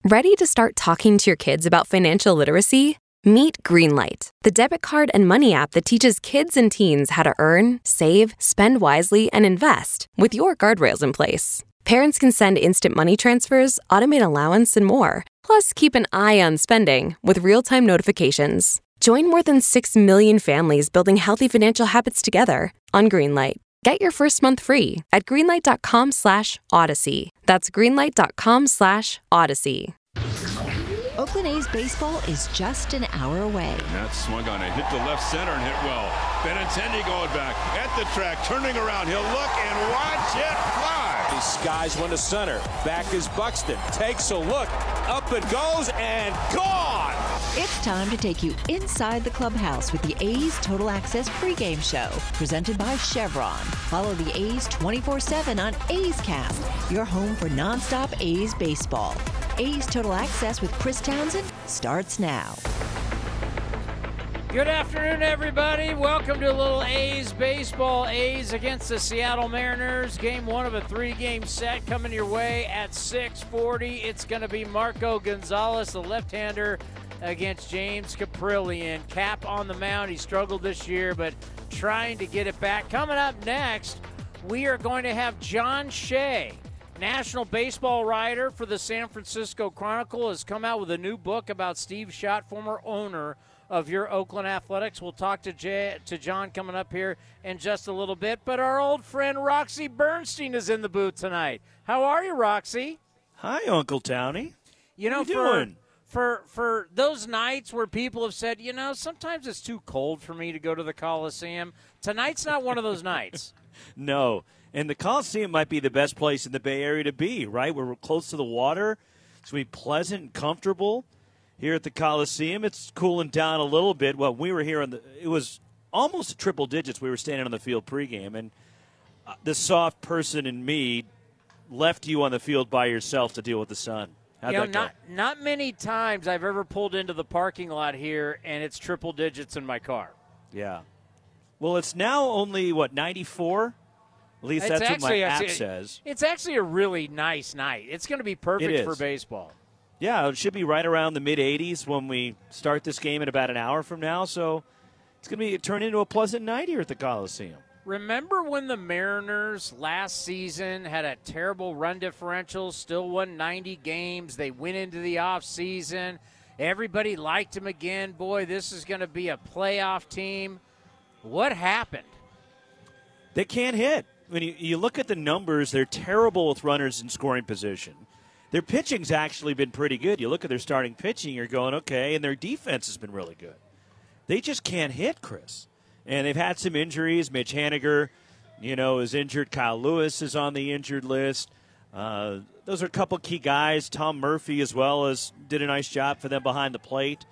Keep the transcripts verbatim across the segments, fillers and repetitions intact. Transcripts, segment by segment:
Ready to start talking to your kids about financial literacy? Meet Greenlight, the debit card and money app that teaches kids and teens how to earn, save, spend wisely, and invest with your guardrails in place. Parents can send instant money transfers, automate allowance, and more. Plus, keep an eye on spending with real-time notifications. Join more than six million families building healthy financial habits together on Greenlight. Get your first month free at greenlight.com slash odyssey. That's greenlight.com slash odyssey. Oakland A's baseball is just an hour away. That swung on it, hit the left center and hit well. Benintendi going back at the track, turning around. He'll look and watch it fly. He skies one to center. Back is Buxton. Takes a look. Up it goes and gone. It's time to take you inside the clubhouse with the A's Total Access pregame show, presented by Chevron. Follow the A's twenty-four seven on A's Cast, your home for nonstop A's baseball. A's Total Access with Chris Townsend starts now. Good afternoon, everybody. Welcome to a little A's baseball. A's against the Seattle Mariners. Game one of a three-game set coming your way at six forty. It's going to be Marco Gonzalez, the left-hander, against James Caprillion. Cap on the mound. He struggled this year, but trying to get it back. Coming up next, we are going to have John Shea, national baseball writer for the San Francisco Chronicle, has come out with a new book about Steve Schott, former owner of your Oakland Athletics. We'll talk to Jay, to John coming up here in just a little bit. But our old friend Roxy Bernstein is in the booth tonight. How are you, Roxy? Hi, Uncle Townie. You know, How you for, doing? for for those nights where people have said, you know, sometimes it's too cold for me to go to the Coliseum, tonight's not one of those nights. No. And the Coliseum might be the best place in the Bay Area to be, right? We're close to the water. It's going to be pleasant and comfortable here at the Coliseum. It's cooling down a little bit. Well, we were here on the – it was almost triple digits. We were standing on the field pregame, and uh, the soft person in me left you on the field by yourself to deal with the sun. How'd you know, that go? not, not many times I've ever pulled into the parking lot here and it's triple digits in my car. Yeah. Well, it's now only, what, ninety-four? At least It's that's what my actually- app says. It's actually a really nice night. It's going to be perfect It for is. baseball. Yeah, it should be right around the mid-eighties when we start this game in about an hour from now. So it's going to be turn into a pleasant night here at the Coliseum. Remember when the Mariners last season had a terrible run differential, still won ninety games. They went into the offseason. Everybody liked them again. Boy, this is going to be a playoff team. What happened? They can't hit. When you, you look at the numbers, they're terrible with runners in scoring position. Their pitching's actually been pretty good. You look at their starting pitching, you're going, okay, and their defense has been really good. They just can't hit, Chris. And they've had some injuries. Mitch Haniger, you know, is injured. Kyle Lewis is on the injured list. Uh, those are a couple key guys. Tom Murphy as well as did a nice job for them behind the plate.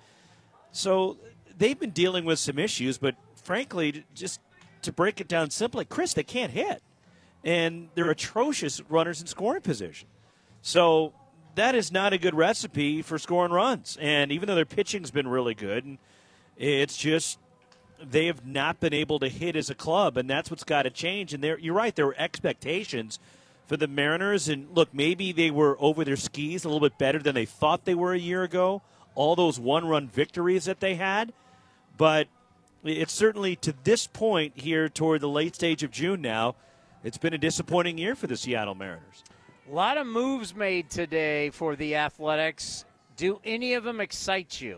So they've been dealing with some issues, but frankly, just to break it down simply, Chris, they can't hit. And they're atrocious runners in scoring position. So that is not a good recipe for scoring runs. And even though their pitching's been really good, it's just they have not been able to hit as a club, and that's what's got to change. And there, you're right, there were expectations for the Mariners. And, look, maybe they were over their skis a little bit better than they thought they were a year ago, all those one-run victories that they had. But it's certainly to this point here toward the late stage of June now, it's been a disappointing year for the Seattle Mariners. A lot of moves made today for the Athletics. Do any of them excite you?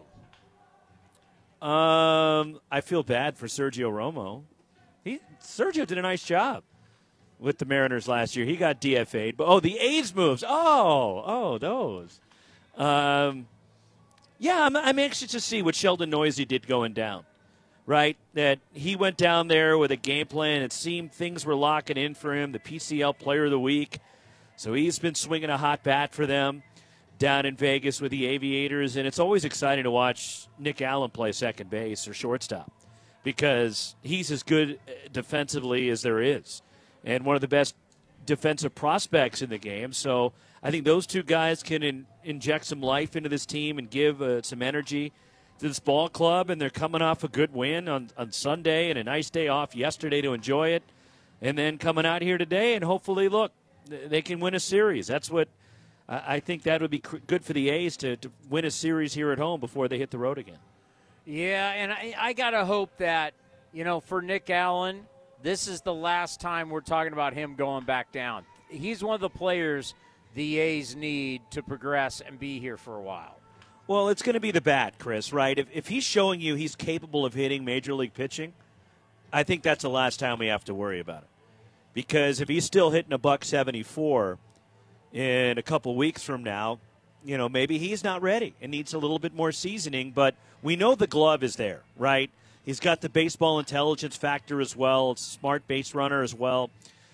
Um, I feel bad for Sergio Romo. He Sergio did a nice job with the Mariners last year. He got D F A'd. But, oh, the A's moves. Oh, oh, those. Um, yeah, I'm, I'm anxious to see what Sheldon Noisy did going down, right? That he went down there with a game plan. It seemed things were locking in for him, the P C L Player of the Week. So he's been swinging a hot bat for them down in Vegas with the Aviators. And it's always exciting to watch Nick Allen play second base or shortstop because he's as good defensively as there is and one of the best defensive prospects in the game. So I think those two guys can in, inject some life into this team and give uh, some energy to this ball club. And they're coming off a good win on, on Sunday and a nice day off yesterday to enjoy it. And then coming out here today and hopefully, look, they can win a series. That's what I, I think that would be cr- good for the A's to, to win a series here at home before they hit the road again. Yeah, and I, I got to hope that, you know, for Nick Allen, this is the last time we're talking about him going back down. He's one of the players the A's need to progress and be here for a while. Well, it's going to be the bat, Chris, right? If, if he's showing you he's capable of hitting major league pitching, I think that's the last time we have to worry about it. Because if he's still hitting a buck seventy-four in a couple weeks from now, you know, maybe he's not ready and needs a little bit more seasoning, but we know the glove is there, right? He's got the baseball intelligence factor as well. It's a smart base runner as well.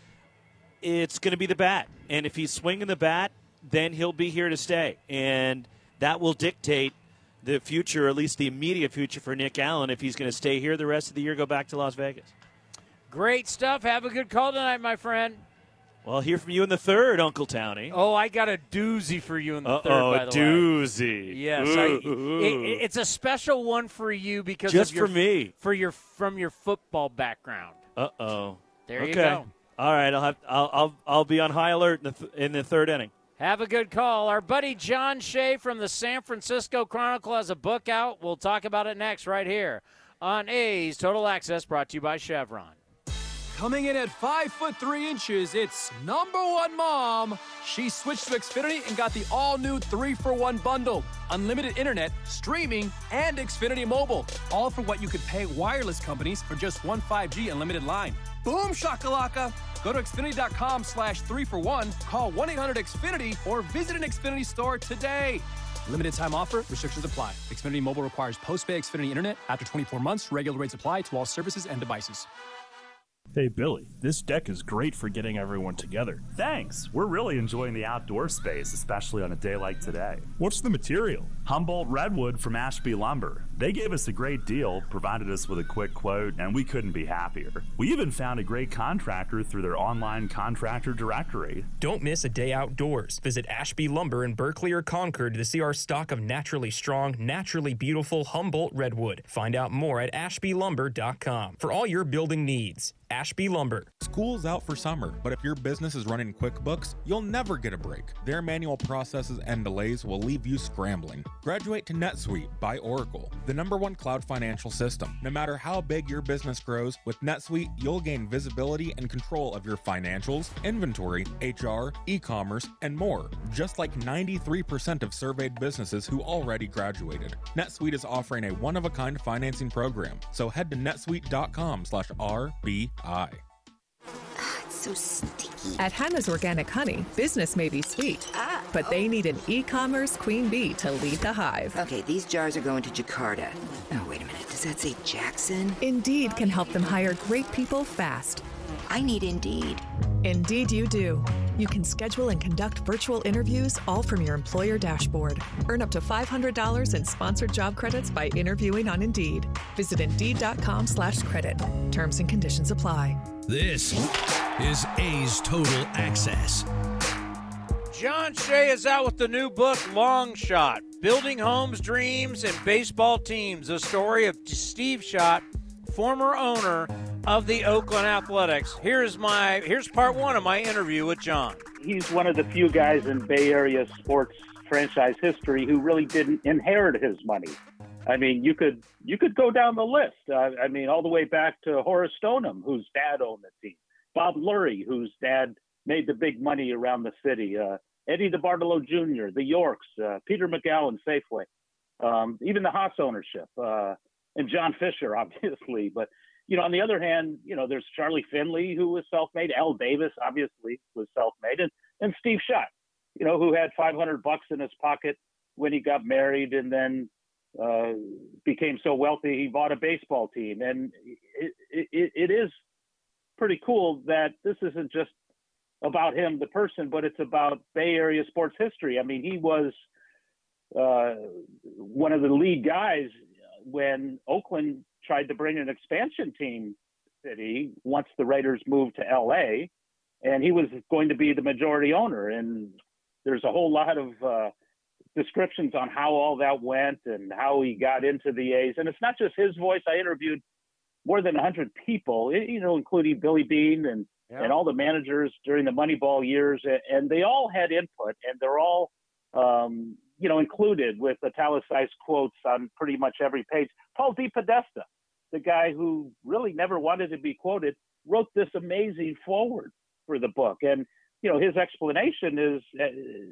It's going to be the bat. And if he's swinging the bat, then he'll be here to stay. And that will dictate the future, or at least the immediate future for Nick Allen, if he's going to stay here the rest of the year, go back to Las Vegas. Great stuff. Have a good call tonight, my friend. Well, I'll hear from you in the third, Uncle Townie. Oh, I got a doozy for you in the Uh-oh, third, by the doozy. way. Yes. I, it, it's a special one for you because Just of your, for me. For your, from your football background. Uh-oh. There okay. you go. All right, I'll have I'll I'll, I'll be on high alert in the, th- in the third inning. Have a good call. Our buddy John Shea from the San Francisco Chronicle has a book out. We'll talk about it next right here on A's Total Access, brought to you by Chevron. Coming in at five foot three inches, it's number one mom. She switched to Xfinity and got the all-new three for one bundle. Unlimited internet, streaming, and Xfinity Mobile. All for what you could pay wireless companies for just one five G unlimited line. Boom shakalaka! Go to Xfinity.com slash three for one, call one eight hundred X Finity, or visit an Xfinity store today. Limited time offer, restrictions apply. Xfinity Mobile requires post-pay Xfinity internet. After twenty-four months, regular rates apply to all services and devices. Hey, Billy, this deck is great for getting everyone together. Thanks. We're really enjoying the outdoor space, especially on a day like today. What's the material? Humboldt Redwood from Ashby Lumber. They gave us a great deal, provided us with a quick quote, and we couldn't be happier. We even found a great contractor through their online contractor directory. Don't miss a day outdoors. Visit Ashby Lumber in Berkeley or Concord to see our stock of naturally strong, naturally beautiful Humboldt Redwood. Find out more at ashby lumber dot com for all your building needs. Ashby Lumber. School's out for summer, but if your business is running QuickBooks, you'll never get a break. Their manual processes and delays will leave you scrambling. Graduate to NetSuite by Oracle, the number one cloud financial system. No matter how big your business grows, with NetSuite, you'll gain visibility and control of your financials, inventory, H R, e-commerce, and more, just like ninety-three percent of surveyed businesses who already graduated. NetSuite is offering a one-of-a-kind financing program, so head to netsuite.com slash RBI. It's so sticky. At Hannah's Organic Honey, business may be sweet, ah, but oh. they need an e-commerce queen bee to lead the hive. Okay, these jars are going to Jakarta. Oh, wait a minute. Does that say Jackson? Indeed can help them hire great people fast. I need Indeed. Indeed you do. You can schedule and conduct virtual interviews all from your employer dashboard. Earn up to five hundred dollars in sponsored job credits by interviewing on Indeed. Visit Indeed.com slash credit. Terms and conditions apply. This is A's Total Access. John Shea is out with the new book, Long Shot, Building Homes, Dreams, and Baseball Teams, a story of Steve Schott, former owner of the Oakland Athletics. Here's my here's part one of my interview with John. He's one of the few guys in Bay Area sports franchise history who really didn't inherit his money. I mean, you could you could go down the list. Uh, I mean, all the way back to Horace Stoneham, whose dad owned the team. Bob Lurie, whose dad made the big money around the city. Uh, Eddie DeBartolo Junior, the Yorks, uh, Peter McGowan, Safeway, um, even the Haas ownership, uh, and John Fisher, obviously. But you know, on the other hand, you know, there's Charlie Finley, who was self-made. Al Davis, obviously, was self-made. And, and Steve Schott, you know, who had five hundred bucks in his pocket when he got married and then uh, became so wealthy he bought a baseball team. And it, it, it is pretty cool that this isn't just about him, the person, but it's about Bay Area sports history. I mean, he was uh, one of the lead guys when Oakland tried to bring an expansion team to the city once the Raiders moved to L A, and he was going to be the majority owner. And there's a whole lot of uh, descriptions on how all that went and how he got into the A's. And it's not just his voice. I interviewed more than one hundred people, you know, including Billy Beane and Yeah. and all the managers during the Moneyball years, and, and they all had input, and they're all, um, you know, included with italicized quotes on pretty much every page. Paul DePodesta, the guy who really never wanted to be quoted, wrote this amazing foreword for the book. And, you know, his explanation is uh,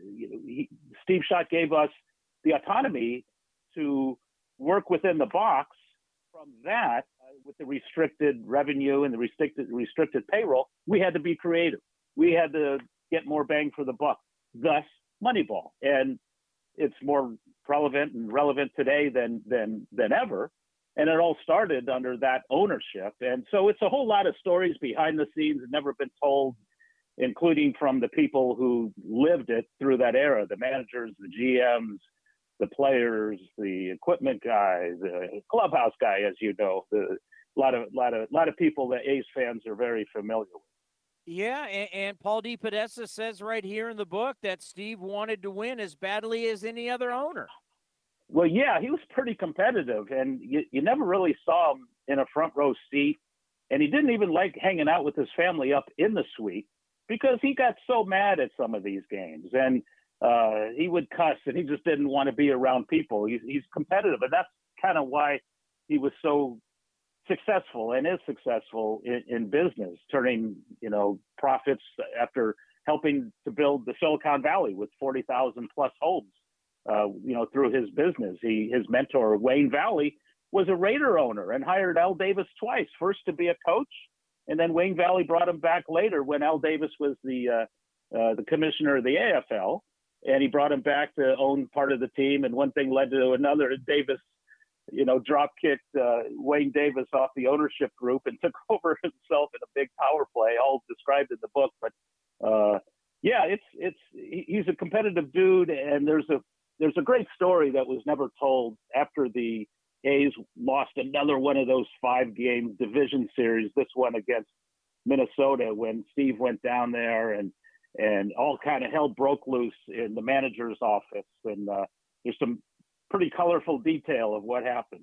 he, Steve Schott gave us the autonomy to work within the box. From that, uh, with the restricted revenue and the restricted restricted payroll, we had to be creative. We had to get more bang for the buck, thus Moneyball. And it's more relevant and relevant today than than than ever. And it all started under that ownership. And so it's a whole lot of stories behind the scenes that never been told, including from the people who lived it through that era, the managers, the G Ms, the players, the equipment guy, the clubhouse guy, as you know, the a lot of lot of lot of people that A's fans are very familiar with. Yeah, and, and Paul DePodesta says right here in the book that Steve wanted to win as badly as any other owner. Well, yeah, he was pretty competitive, and you, you never really saw him in a front row seat. And he didn't even like hanging out with his family up in the suite because he got so mad at some of these games. And uh, he would cuss, and he just didn't want to be around people. He's, he's competitive, and that's kind of why he was so successful and is successful in, in business, turning, you know, profits after helping to build the Silicon Valley with forty thousand plus homes. Uh, you know, through his business. He, his mentor, Wayne Valley, was a Raider owner and hired Al Davis twice, first to be a coach, and then Wayne Valley brought him back later when Al Davis was the uh, uh, the commissioner of the A F L, and he brought him back to own part of the team, and one thing led to another. Davis, you know, drop kicked uh, Wayne Davis off the ownership group and took over himself in a big power play, all described in the book. But uh, yeah, it's it's he's a competitive dude, and there's a There's a great story that was never told after the A's lost another one of those five-game division series, this one against Minnesota, when Steve went down there and and all kind of hell broke loose in the manager's office. And uh, there's some pretty colorful detail of what happened.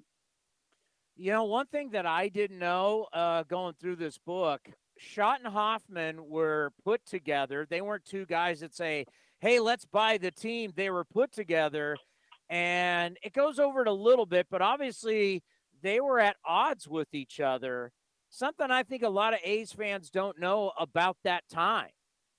You know, one thing that I didn't know uh, going through this book, Schott and Hoffman were put together. They weren't two guys that say, hey, let's buy the team. They were put together, and it goes over it a little bit, but obviously they were at odds with each other, something I think a lot of A's fans don't know about that time.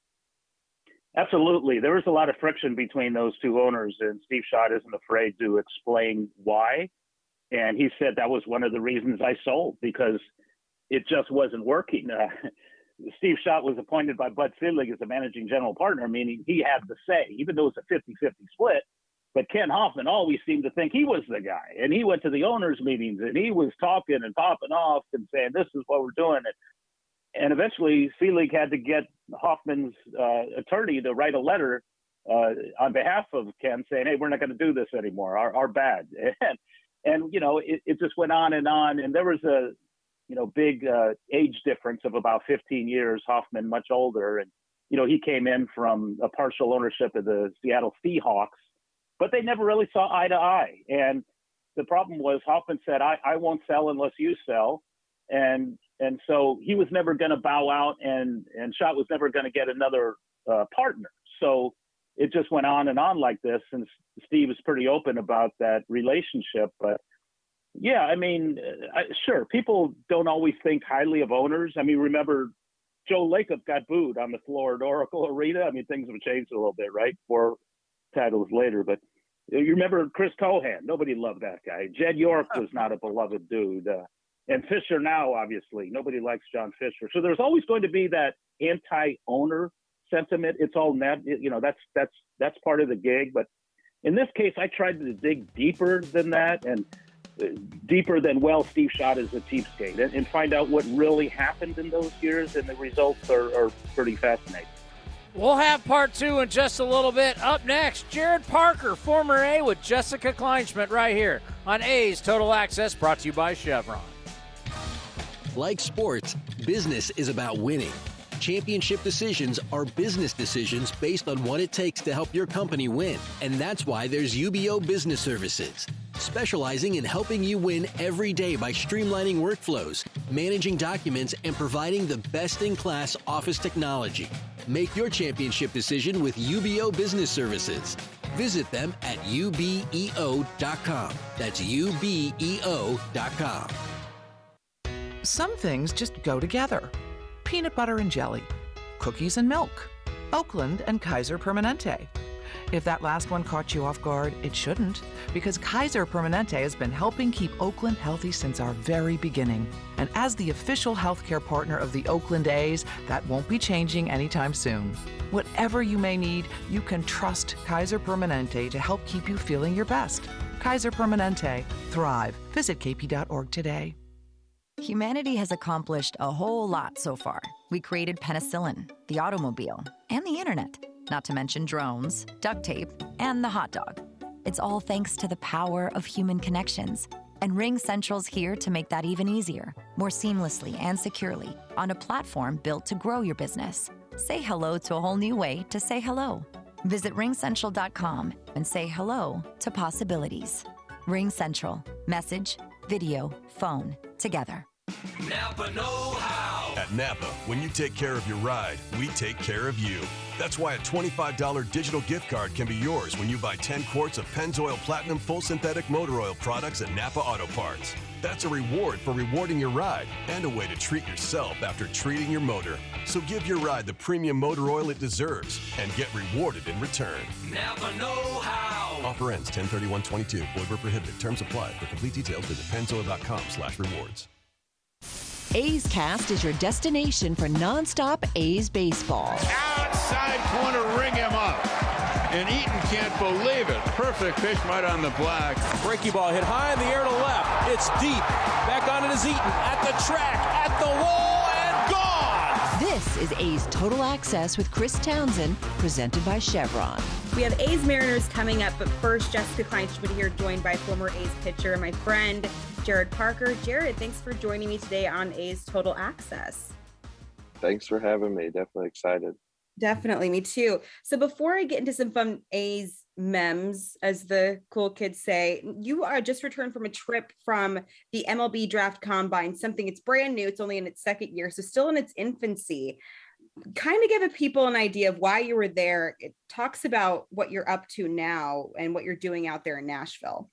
Absolutely. There was a lot of friction between those two owners, and Steve Schott isn't afraid to explain why. And he said that was one of the reasons I sold, because it just wasn't working. Uh, Steve Schott was appointed by Bud Selig as the managing general partner, meaning he had the say, even though it's a fifty-fifty split. But Ken Hoffman always seemed to think he was the guy. And he went to the owners' meetings, and he was talking and popping off and saying, this is what we're doing. And eventually, Selig had to get Hoffman's uh, attorney to write a letter uh, on behalf of Ken saying, hey, we're not going to do this anymore, our, our bad. And, and you know, it, it just went on and on. And there was a, you know, big uh, age difference of about fifteen years, Hoffman much older. And, you know, he came in from a partial ownership of the Seattle Seahawks, but they never really saw eye to eye. And the problem was Hoffman said, I, I won't sell unless you sell. And and so he was never going to bow out, and, and Schott was never going to get another uh, partner. So it just went on and on like this. And Steve is pretty open about that relationship. But yeah, I mean, I, sure, people don't always think highly of owners. I mean, remember, Joe Lacob got booed on the floor at Oracle Arena. I mean, things have changed a little bit, right? Four titles later. But you remember Chris Cohan. Nobody loved that guy. Jed York was not a beloved dude. Uh, and Fisher now, obviously. Nobody likes John Fisher. So there's always going to be that anti-owner sentiment. It's all net. You know, that's that's that's part of the gig. But in this case, I tried to dig deeper than that, and deeper than, well, Steve Schott is a cheapskate, and, and find out what really happened in those years, and the results are, are pretty fascinating. We'll have part two in just a little bit. Up next, Jared Parker, former A, with Jessica Kleinschmidt right here on A's Total Access, brought to you by Chevron. Like sports, business is about winning. Championship decisions are business decisions based on what it takes to help your company win. And that's why there's U B O Business Services. specializing in helping you win every day by streamlining workflows, managing documents, and providing the best-in-class office technology. Make your championship decision with U B O Business Services. Visit them at U B E O dot com. That's U B E O dot com. Some things just go together. Peanut butter and jelly, cookies and milk, Oakland and Kaiser Permanente. If that last one caught you off guard, it shouldn't, because Kaiser Permanente has been helping keep Oakland healthy since our very beginning. And as the official healthcare partner of the Oakland A's, that won't be changing anytime soon. Whatever you may need, you can trust Kaiser Permanente to help keep you feeling your best. Kaiser Permanente. Thrive. Visit K P dot org today. Humanity has accomplished a whole lot so far. We created penicillin, the automobile, and the internet, not to mention drones, duct tape, and the hot dog. It's all thanks to the power of human connections. And RingCentral's here to make that even easier, more seamlessly and securely, on a platform built to grow your business. Say hello to a whole new way to say hello. Visit ring central dot com and say hello to possibilities. RingCentral. Message, video, phone, together. Napa know-how. At Napa, when you take care of your ride, we take care of you. That's why a twenty-five dollars digital gift card can be yours when you buy ten quarts of Pennzoil Platinum Full Synthetic Motor Oil products at Napa Auto Parts. That's a reward for rewarding your ride and a way to treat yourself after treating your motor. So give your ride the premium motor oil it deserves and get rewarded in return. Napa know-how. Offer ends ten thirty-one twenty-two. Void where prohibited. Terms apply. For complete details, visit pennzoil dot com slash rewards. A's Cast is your destination for nonstop A's baseball. Outside corner, ring him up. And Eaton can't believe it. Perfect pitch right on the black. Breaky ball hit high in the air to left. It's deep. Back on it is Eaton. At the track, at the wall, and gone! This is A's Total Access with Chris Townsend, presented by Chevron. We have A's Mariners coming up, but first, Jessica Kleinschmidt here, joined by former A's pitcher, my friend, Jared Parker. Jared, thanks for joining me today on A's Total Access. Thanks for having me. Definitely excited. Definitely, me too. So before I get into some fun A's memes, as the cool kids say, you are just returned from a trip from the M L B Draft Combine, something it's brand new. It's only in its second year, so still in its infancy. Kind of give people an idea of why you were there. It talks about what you're up to now and what you're doing out there in Nashville.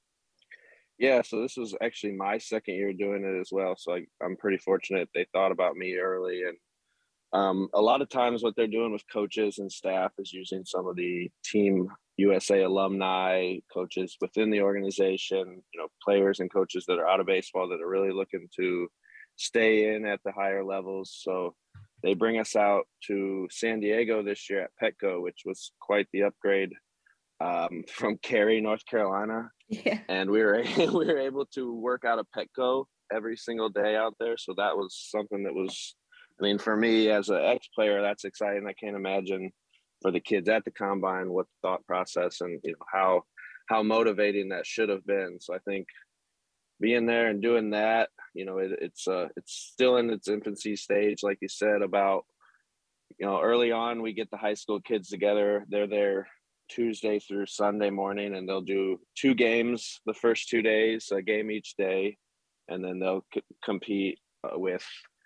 Yeah, so this was actually my second year doing it as well. So I, I'm pretty fortunate they thought about me early. And um, a lot of times what they're doing with coaches and staff is using some of the Team U S A alumni, coaches within the organization, you know, players and coaches that are out of baseball that are really looking to stay in at the higher levels. So they bring us out to San Diego this year at Petco, which was quite the upgrade um, from Cary, North Carolina. Yeah. And we were we were able to work out of Petco every single day out there. So that was something that was, I mean, for me as an ex-player, that's exciting. I can't imagine for the kids at the Combine what the thought process and, you know, how how motivating that should have been. So I think being there and doing that, you know, it, it's uh, it's still in its infancy stage, like you said, about, you know, early on we get the high school kids together. They're there Tuesday through Sunday morning, and they'll do two games the first two days, a game each day, and then they'll c- compete uh, with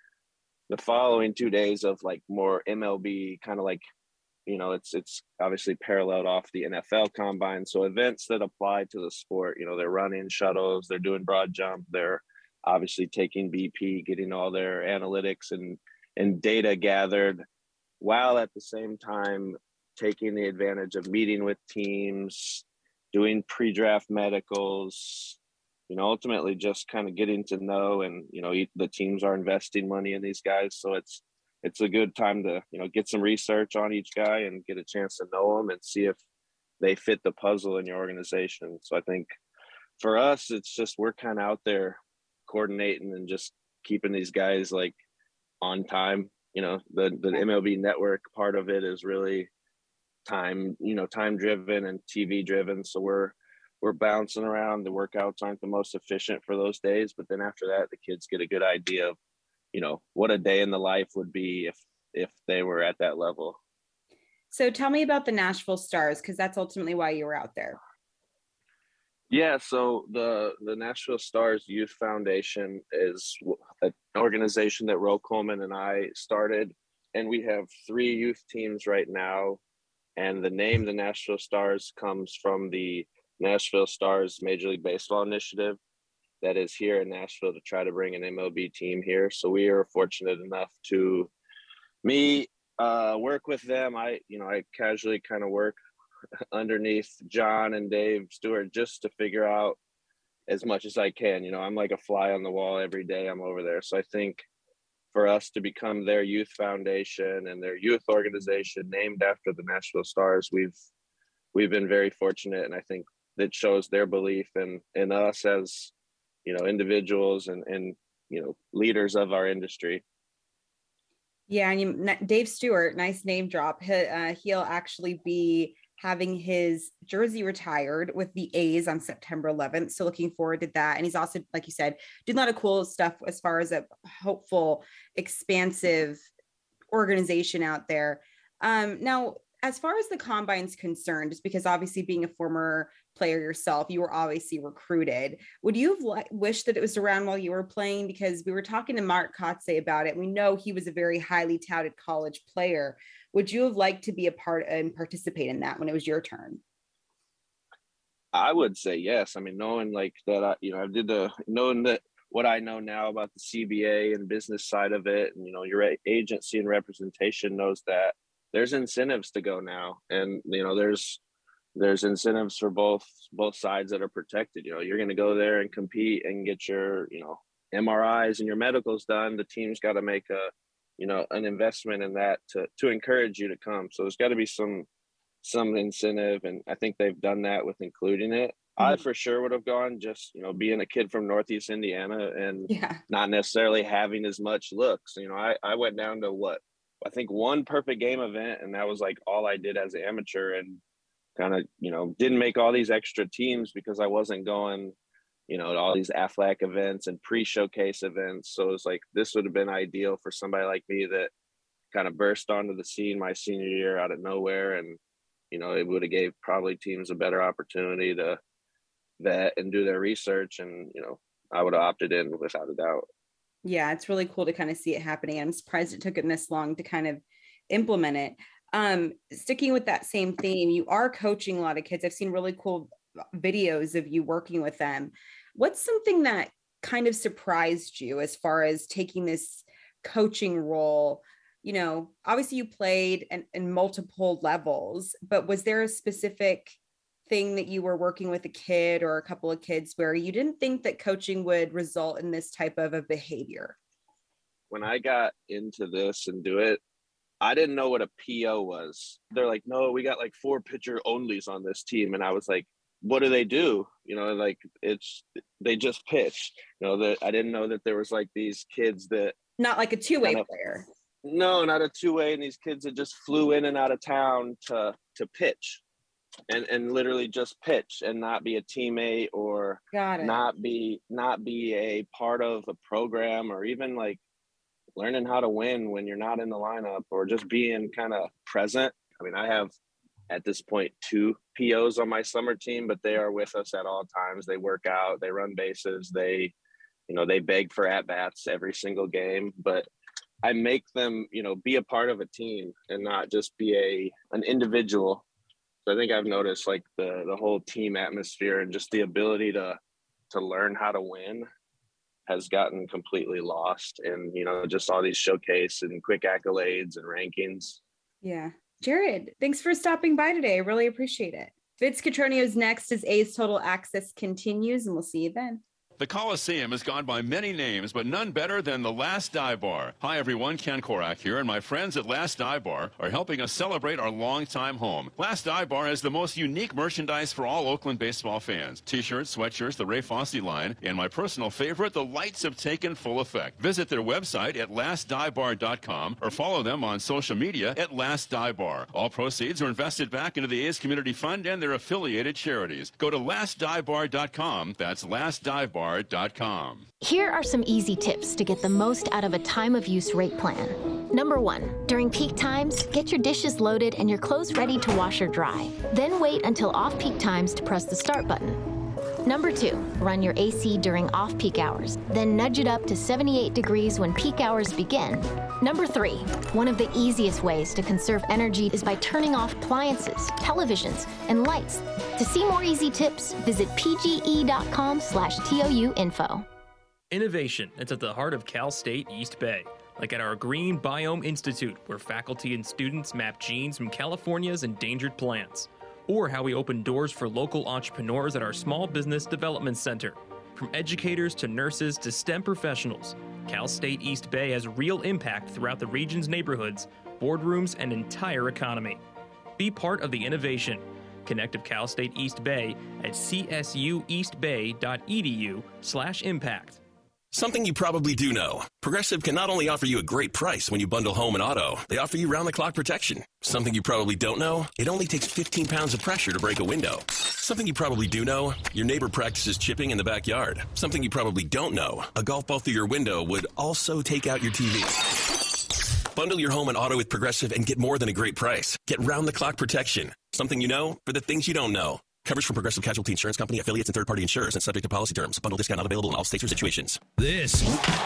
the following two days of like more M L B kind of like, you know, it's it's obviously paralleled off the N F L Combine. So events that apply to the sport, you know, they're running shuttles, they're doing broad jump, they're obviously taking B P, getting all their analytics and and data gathered, while at the same time taking the advantage of meeting with teams, doing pre-draft medicals, you know, ultimately just kind of getting to know, and, you know, the teams are investing money in these guys. So it's, it's a good time to, you know, get some research on each guy and get a chance to know them and see if they fit the puzzle in your organization. So I think for us, it's just, we're kind of out there coordinating and just keeping these guys like on time. You know, the, the M L B network part of it is really time, you know, time driven and T V driven. So we're, we're bouncing around. The workouts aren't the most efficient for those days, but then after that, the kids get a good idea of, you know, what a day in the life would be if, if they were at that level. So tell me about the Nashville Stars, because that's ultimately why you were out there. Yeah, so the the Nashville Stars Youth Foundation is an organization that Ro Coleman and I started, and we have three youth teams right now. And the name the Nashville Stars comes from the Nashville Stars Major League Baseball initiative that is here in Nashville to try to bring an M L B team here. So we are fortunate enough to me uh, work with them. I, you know, I casually kind of work underneath John and Dave Stewart just to figure out as much as I can. You know, I'm like a fly on the wall every day I'm over there. So I think for us to become their youth foundation and their youth organization named after the Nashville Stars, we've we've been very fortunate, and I think that shows their belief in in us as, you know, individuals and and you know, leaders of our industry. Yeah, and you, Dave Stewart, nice name drop. He, uh, he'll actually be having his jersey retired with the A's on September eleventh. So looking forward to that. And he's also, like you said, doing a lot of cool stuff as far as a hopeful, expansive organization out there. Um, now, as far as the combine's concerned, just because obviously being a former player yourself, you were obviously recruited. Would you have li- wished that it was around while you were playing? Because we were talking to Mark Kotze about it. We know he was a very highly touted college player. Would you have liked to be a part and participate in that when it was your turn? I would say yes. I mean, knowing like that, I, you know, I did the, knowing that what I know now about the C B A and business side of it, and, you know, your agency and representation knows that there's incentives to go now. And, you know, there's, there's incentives for both, both sides that are protected. You know, you're going to go there and compete and get your, you know, M R Is and your medicals done. The team's got to make a, you know, an investment in that to, to encourage you to come. So there's got to be some, some incentive. And I think they've done that with including it. Mm-hmm. I for sure would have gone, just, you know, being a kid from Northeast Indiana and yeah. not necessarily having as much looks. You know, I, I went down to what, I think one perfect game event, and that was like all I did as an amateur, and kind of, you know, didn't make all these extra teams because I wasn't going, you know, to all these athletic events and pre-showcase events. So it was like, this would have been ideal for somebody like me that kind of burst onto the scene my senior year out of nowhere. And, you know, it would have gave probably teams a better opportunity to vet and do their research. And, you know, I would have opted in without a doubt. Yeah, it's really cool to kind of see it happening. I'm surprised it took it this long to kind of implement it. Um, sticking with that same theme, you are coaching a lot of kids. I've seen really cool videos of you working with them. What's something that kind of surprised you as far as taking this coaching role? You know, obviously you played in, in multiple levels, but was there a specific thing that you were working with a kid or a couple of kids where you didn't think that coaching would result in this type of a behavior? When I got into this and do it, I didn't know what a P O was. They're like, no, we got like four pitcher onlys on this team. And I was like, what do they do? You know, like it's, they just pitch, you know, that I didn't know that there was like these kids that. Not like a two-way kind of, player. No, not a two-way. And these kids that just flew in and out of town to, to pitch. And and literally just pitch and not be a teammate or Got it. not be not be a part of a program, or even like learning how to win when you're not in the lineup, or just being kind of present. I mean, I have at this point two P Os on my summer team, but they are with us at all times. They work out, they run bases, they, you know, they beg for at-bats every single game. But I make them, you know, be a part of a team and not just be a an individual. So I think I've noticed like the the whole team atmosphere and just the ability to to learn how to win has gotten completely lost. And, you know, just all these showcase and quick accolades and rankings. Yeah. Jared, thanks for stopping by today. I really appreciate it. Vince Cotronio's next as A's Total Access continues, and we'll see you then. The Coliseum has gone by many names, but none better than the Last Dive Bar. Hi, everyone. Ken Korak here, and my friends at Last Dive Bar are helping us celebrate our longtime home. Last Dive Bar has the most unique merchandise for all Oakland baseball fans. T-shirts, sweatshirts, the Ray Fosse line, and my personal favorite, the lights have taken full effect. Visit their website at last dive bar dot com or follow them on social media at Last Dive Bar. All proceeds are invested back into the A's Community Fund and their affiliated charities. Go to last dive bar dot com. That's last dive bar dot com. Here are some easy tips to get the most out of a time of use rate plan. Number one, during peak times, get your dishes loaded and your clothes ready to wash or dry. Then wait until off-peak times to press the start button. Number two, run your A C during off-peak hours, then nudge it up to seventy-eight degrees when peak hours begin. Number three, one of the easiest ways to conserve energy is by turning off appliances, televisions, and lights. To see more easy tips, visit pge.com slash TOU info. Innovation that's at the heart of Cal State East Bay, like at our Green Biome Institute, where faculty and students map genes from California's endangered plants. Or how we open doors for local entrepreneurs at our Small Business Development Center. From educators to nurses to STEM professionals, Cal State East Bay has real impact throughout the region's neighborhoods, boardrooms, and entire economy. Be part of the innovation. Connect with Cal State East Bay at csueastbay.edu slash impact. Something you probably do know. Progressive can not only offer you a great price when you bundle home and auto, they offer you round-the-clock protection. Something you probably don't know, it only takes fifteen pounds of pressure to break a window. Something you probably do know, your neighbor practices chipping in the backyard. Something you probably don't know, a golf ball through your window would also take out your T V. Bundle your home and auto with Progressive and get more than a great price. Get round-the-clock protection. Something you know for the things you don't know. Coverage from Progressive Casualty Insurance Company, affiliates, and third-party insurers, and subject to policy terms. Bundle discount not available in all states or situations. This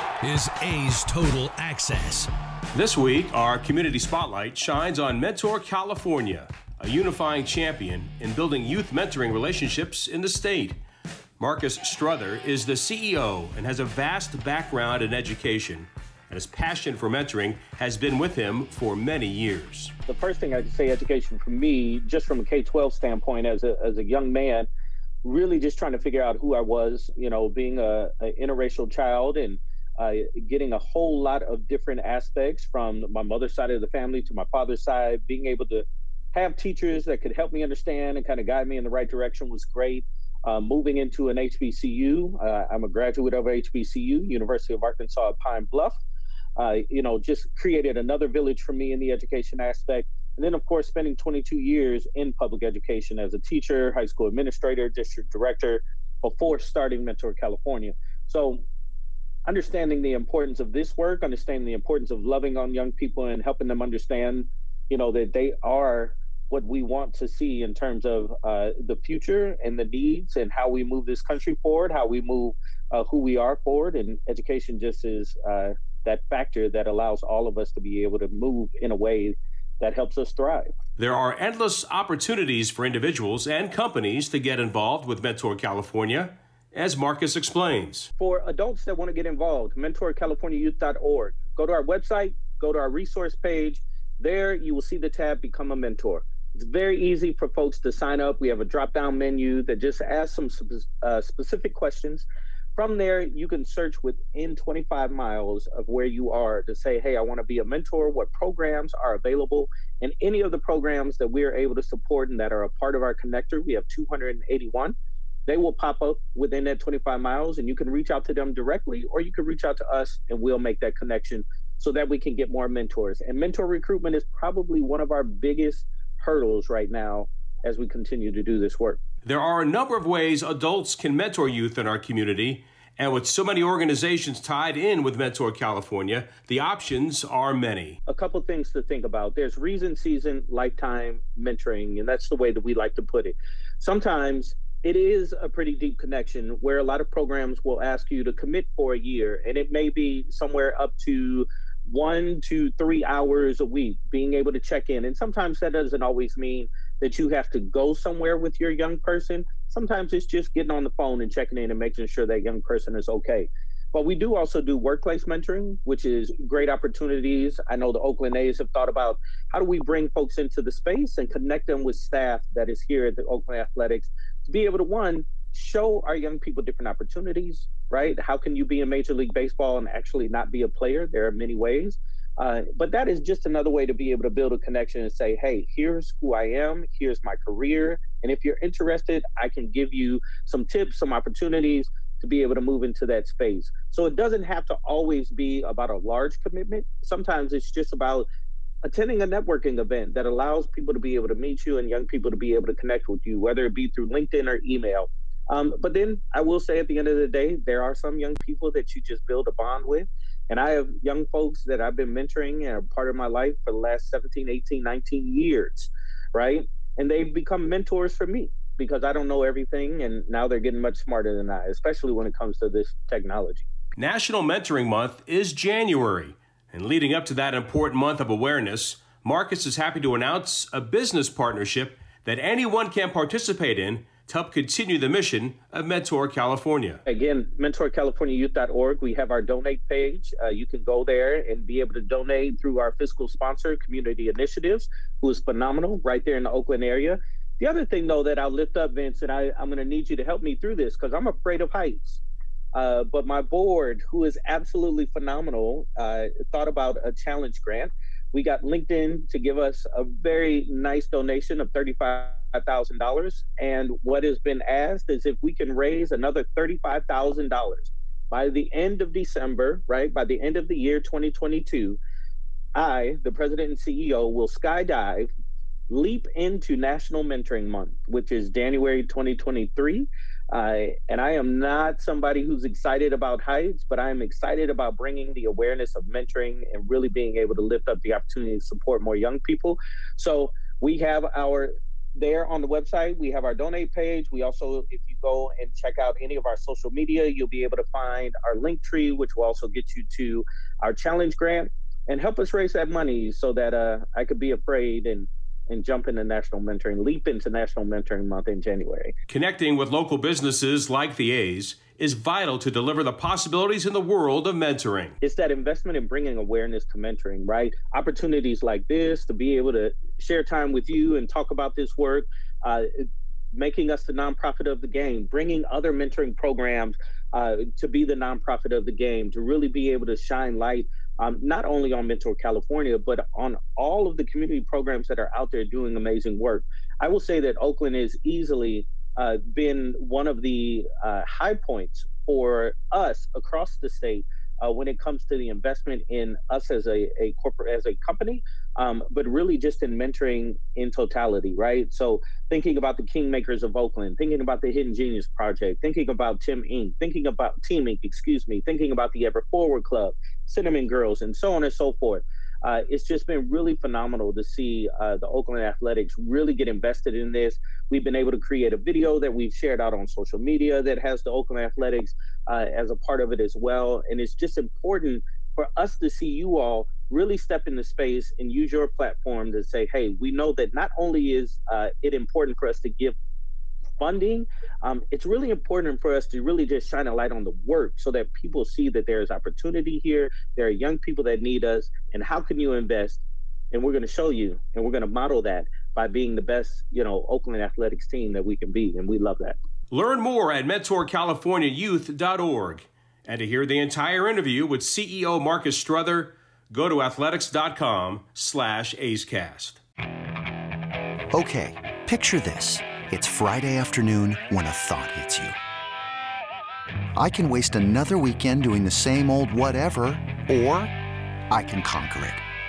is A's Total Access. This week, our community spotlight shines on Mentor California, a unifying champion in building youth mentoring relationships in the state. Marcus Struther is the C E O and has a vast background in education, and his passion for mentoring has been with him for many years. The first thing I'd say, education for me, just from a K twelve standpoint, as a as a young man, really just trying to figure out who I was, you know, being a, a interracial child and uh, getting a whole lot of different aspects from my mother's side of the family to my father's side, being able to have teachers that could help me understand and kind of guide me in the right direction was great. Uh, moving into an H B C U, uh, I'm a graduate of H B C U, University of Arkansas at Pine Bluff. Uh, you know, just created another village for me in the education aspect. And then, of course, spending twenty-two years in public education as a teacher, high school administrator, district director, before starting Mentor California. So understanding the importance of this work, understanding the importance of loving on young people and helping them understand, you know, that they are what we want to see in terms of uh, the future and the needs and how we move this country forward, how we move uh, who we are forward. And education just is uh, that factor that allows all of us to be able to move in a way that helps us thrive. There are endless opportunities for individuals and companies to get involved with Mentor California, as Marcus explains. For adults that want to get involved, mentor california youth dot org. Go to our website, go to our resource page. There you will see the tab Become a Mentor. It's very easy for folks to sign up. We have a drop-down menu that just asks some uh, specific questions. From there, you can search within twenty-five miles of where you are to say, hey, I want to be a mentor, what programs are available, and any of the programs that we are able to support and that are a part of our connector. We have two hundred eighty-one. They will pop up within that twenty-five miles, and you can reach out to them directly, or you can reach out to us, and we'll make that connection so that we can get more mentors. And mentor recruitment is probably one of our biggest hurdles right now as we continue to do this work. There are a number of ways adults can mentor youth in our community, and with so many organizations tied in with Mentor California, the options are many. A couple things to think about. There's reason, season, lifetime mentoring, and that's the way that we like to put it. Sometimes it is a pretty deep connection where a lot of programs will ask you to commit for a year, and it may be somewhere up to one to three hours a week, being able to check in. And sometimes that doesn't always mean that you have to go somewhere with your young person. Sometimes it's just getting on the phone and checking in and making sure that young person is okay. But we do also do workplace mentoring, which is great opportunities. I know the Oakland A's have thought about how do we bring folks into the space and connect them with staff that is here at the Oakland Athletics to be able to, one, show our young people different opportunities, right? How can you be in Major League Baseball and actually not be a player? There are many ways. Uh, but that is just another way to be able to build a connection and say, hey, here's who I am, here's my career. And if you're interested, I can give you some tips, some opportunities to be able to move into that space. So it doesn't have to always be about a large commitment. Sometimes it's just about attending a networking event that allows people to be able to meet you and young people to be able to connect with you, whether it be through LinkedIn or email. Um, but then I will say at the end of the day, there are some young people that you just build a bond with. And I have young folks that I've been mentoring and are part of my life for the last seventeen, eighteen, nineteen years, right? And they've become mentors for me. because I don't know everything, and now they're getting much smarter than I, especially when it comes to this technology. National Mentoring Month is January, and leading up to that important month of awareness, Marcus is happy to announce a business partnership that anyone can participate in to help continue the mission of Mentor California. Again, mentor california youth dot org. We have our donate page. Uh, you can go there and be able to donate through our fiscal sponsor, Community Initiatives, who is phenomenal right there in the Oakland area. The other thing, though, that I'll lift up, Vince, and I, I'm going to need you to help me through this because I'm afraid of heights. Uh, but my board, who is absolutely phenomenal, uh, thought about a challenge grant. We got LinkedIn to give us a very nice donation of thirty-five thousand dollars. And what has been asked is if we can raise another thirty-five thousand dollars by the end of December, right? By the end of the year twenty twenty-two, I, the president and C E O, will skydive, leap into National Mentoring Month, which is January twenty twenty-three. Uh, and I am not somebody who's excited about heights, but I am excited about bringing the awareness of mentoring and really being able to lift up the opportunity to support more young people. So we have our, there on the website, we have our donate page. We also, if you go and check out any of our social media, you'll be able to find our link tree, which will also get you to our challenge grant and help us raise that money so that uh, I could be afraid and and jump into National Mentoring, leap into National Mentoring Month in January. Connecting with local businesses like the A's is vital to deliver the possibilities in the world of mentoring. It's that investment in bringing awareness to mentoring, right? Opportunities like this to be able to share time with you and talk about this work, uh, making us the nonprofit of the game, bringing other mentoring programs uh, to be the nonprofit of the game, to really be able to shine light Um, not only on Mentor California, but on all of the community programs that are out there doing amazing work. I will say that Oakland has easily uh, been one of the uh, high points for us across the state uh, when it comes to the investment in us as a, a corporate, as a company, um, but really just in mentoring in totality, right? So thinking about the Kingmakers of Oakland, thinking about the Hidden Genius Project, thinking about Tim Incorporated, thinking about Team Incorporated, excuse me, thinking about the Ever Forward Club, Cinnamon Girls, and so on and so forth. Uh, it's just been really phenomenal to see uh, the Oakland Athletics really get invested in this. We've been able to create a video that we've shared out on social media that has the Oakland Athletics uh, as a part of it as well. And it's just important for us to see you all really step into space and use your platform to say, hey, we know that not only is uh, it important for us to give funding, um, it's really important for us to really just shine a light on the work so that people see that there's opportunity here. There are young people that need us, and how can you invest? And we're going to show you, and we're going to model that by being the best, you know, Oakland athletics team that we can be, and we love that. Learn more at mentor california youth dot org. And to hear the entire interview with C E O Marcus Strother, go to athletics.com slash A'scast. Okay, picture this. It's Friday afternoon when a thought hits you. I can waste another weekend doing the same old whatever, or I can conquer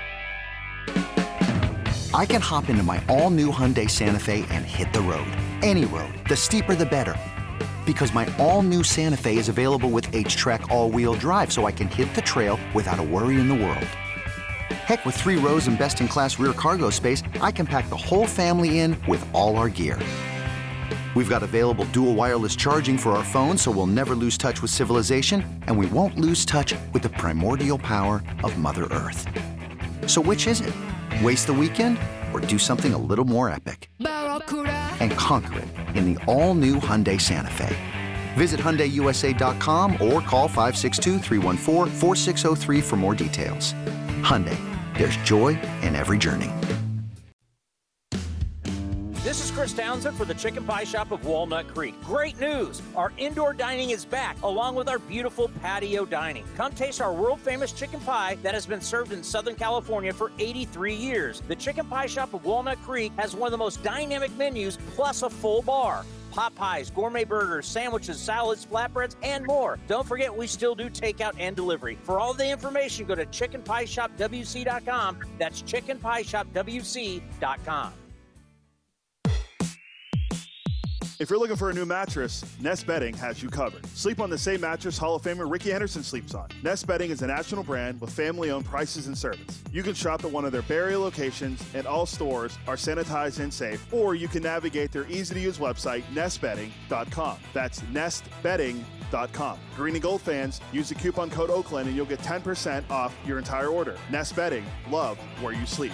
it. I can hop into my all-new Hyundai Santa Fe and hit the road. Any road. The steeper, the better. Because my all-new Santa Fe is available with H-Track all-wheel drive, so I can hit the trail without a worry in the world. Heck, with three rows and best-in-class rear cargo space, I can pack the whole family in with all our gear. We've got available dual wireless charging for our phones, so we'll never lose touch with civilization, and we won't lose touch with the primordial power of Mother Earth. So which is it? Waste the weekend or do something a little more epic? And conquer it in the all-new Hyundai Santa Fe. Visit Hyundai U S A dot com or call five six two, three one four, four six zero three for more details. Hyundai, there's joy in every journey. This is Chris Townsend for the Chicken Pie Shop of Walnut Creek. Great news! Our indoor dining is back, along with our beautiful patio dining. Come taste our world-famous chicken pie that has been served in Southern California for eighty-three years. The Chicken Pie Shop of Walnut Creek has one of the most dynamic menus, plus a full bar. Pot pies, gourmet burgers, sandwiches, salads, flatbreads, and more. Don't forget, we still do takeout and delivery. For all the information, go to chicken pie shop w c dot com. That's chicken pie shop w c dot com. If you're looking for a new mattress, Nest Bedding has you covered. Sleep on the same mattress Hall of Famer Ricky Henderson sleeps on. Nest Bedding is a national brand with family-owned prices and service. You can shop at one of their Barrie locations, and all stores are sanitized and safe, or you can navigate their easy-to-use website, nest bedding dot com. That's nest bedding dot com. Green and gold fans, use the coupon code Oakland and you'll get ten percent off your entire order. Nest Bedding, love where you sleep.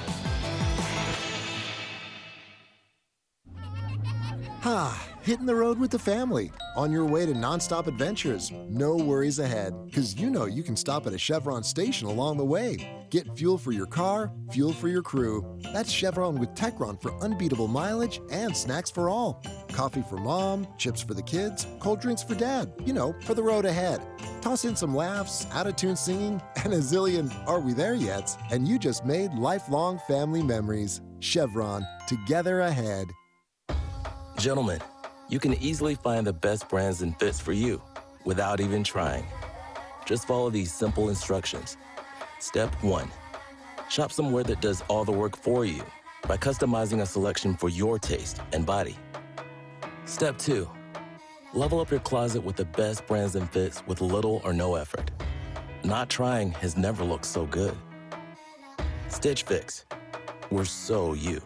Ah, hitting the road with the family. On your way to nonstop adventures. No worries ahead, because you know you can stop at a Chevron station along the way. Get fuel for your car, fuel for your crew. That's Chevron with Techron for unbeatable mileage and snacks for all. Coffee for mom, chips for the kids, cold drinks for dad. You know, for the road ahead. Toss in some laughs, out-of-tune singing, and a zillion "Are we there yet?" And you just made lifelong family memories. Chevron, together ahead. Gentlemen, you can easily find the best brands and fits for you without even trying. Just follow these simple instructions. Step one, shop somewhere that does all the work for you by customizing a selection for your taste and body. Step two, level up your closet with the best brands and fits with little or no effort. Not trying has never looked so good. Stitch Fix, we're so you.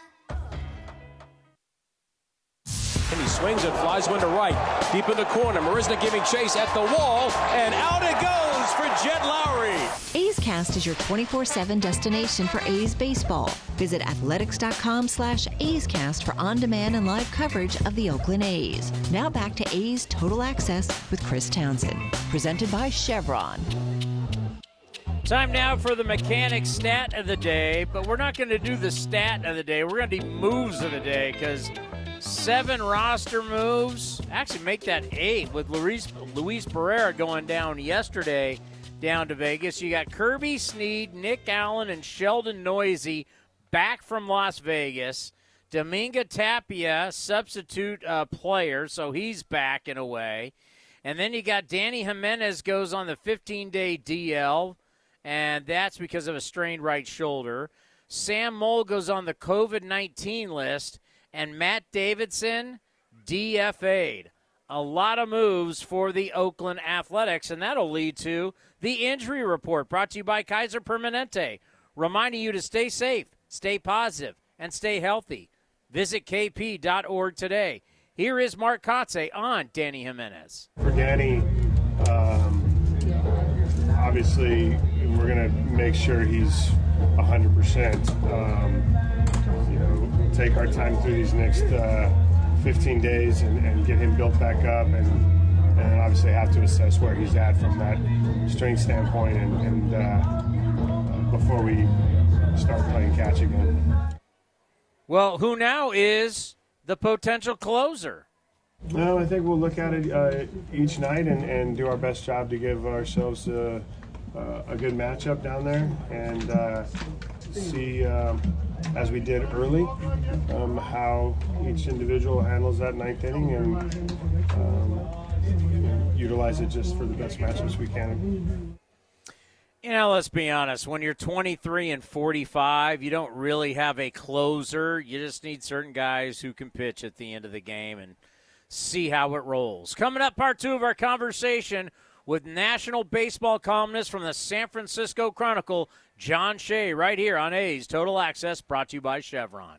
And he swings and flies one to right. Deep in the corner. Marisnick giving chase at the wall. And out it goes for Jed Lowry. A's Cast is your twenty-four seven destination for A's baseball. Visit athletics.com slash A's Cast for on-demand and live coverage of the Oakland A's. Now back to A's Total Access with Chris Townsend. Presented by Chevron. Time now for the mechanic stat of the day, but we're not going to do the stat of the day. We're going to do moves of the day because seven roster moves. Actually, make that eight with Luis, Luis Pereira going down yesterday down to Vegas. You got Kirby Snead, Nick Allen, and Sheldon Noisy back from Las Vegas. Dominga Tapia, substitute uh, player, so he's back in a way. And then you got Danny Jimenez goes on the fifteen-day D L, and that's because of a strained right shoulder. Sam Moll goes on the covid nineteen list. And Matt Davidson, D F A'd. A lot of moves for the Oakland Athletics, and that'll lead to the injury report brought to you by Kaiser Permanente, reminding you to stay safe, stay positive, and stay healthy. Visit k p dot org today. Here is Mark Kotze on Danny Jimenez. For Danny, um, obviously we're going to make sure he's one hundred percent. Um, take our time through these next uh, fifteen days and, and get him built back up and, and obviously have to assess where he's at from that strength standpoint and, and uh, before we start playing catch again. Well, who now is the potential closer? Well, I think we'll look at it uh, each night and, and do our best job to give ourselves a, a good matchup down there and uh, see um, as we did early, um, how each individual handles that ninth inning and um, utilize it just for the best matchups we can. You know, let's be honest. When you're twenty-three and forty-five, you don't really have a closer. You just need certain guys who can pitch at the end of the game and see how it rolls. Coming up, part two of our conversation with national baseball columnist from the San Francisco Chronicle, John Shea, right here on A's Total Access, brought to you by Chevron.